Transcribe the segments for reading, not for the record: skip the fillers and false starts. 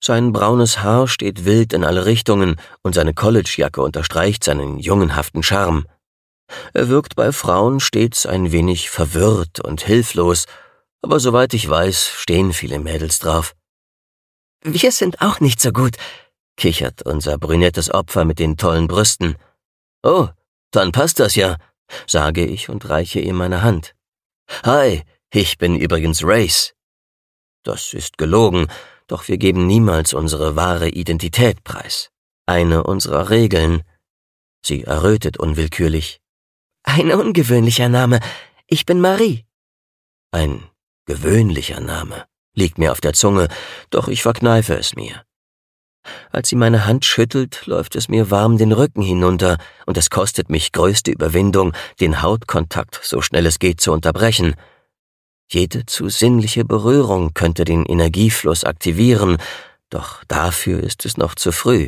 Sein braunes Haar steht wild in alle Richtungen und seine Collegejacke unterstreicht seinen jungenhaften Charme. Er wirkt bei Frauen stets ein wenig verwirrt und hilflos, aber soweit ich weiß, stehen viele Mädels drauf. »Wir sind auch nicht so gut«, kichert unser brünettes Opfer mit den tollen Brüsten. »Oh, dann passt das ja«, sage ich und reiche ihm meine Hand. »Hi, ich bin übrigens Race.« Das ist gelogen, doch wir geben niemals unsere wahre Identität preis. Eine unserer Regeln. Sie errötet unwillkürlich. »Ein ungewöhnlicher Name. Ich bin Marie.« Ein gewöhnlicher Name liegt mir auf der Zunge, doch ich verkneife es mir. Als sie meine Hand schüttelt, läuft es mir warm den Rücken hinunter, und es kostet mich größte Überwindung, den Hautkontakt so schnell es geht zu unterbrechen. Jede zu sinnliche Berührung könnte den Energiefluss aktivieren, doch dafür ist es noch zu früh.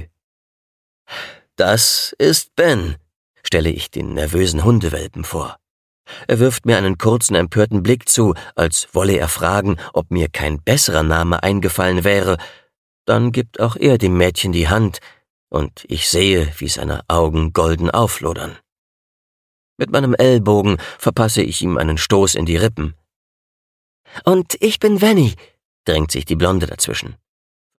»Das ist Ben«, stelle ich den nervösen Hundewelpen vor. Er wirft mir einen kurzen, empörten Blick zu, als wolle er fragen, ob mir kein besserer Name eingefallen wäre. Dann gibt auch er dem Mädchen die Hand, und ich sehe, wie seine Augen golden auflodern. Mit meinem Ellbogen verpasse ich ihm einen Stoß in die Rippen. »Und ich bin Vanny«, drängt sich die Blonde dazwischen.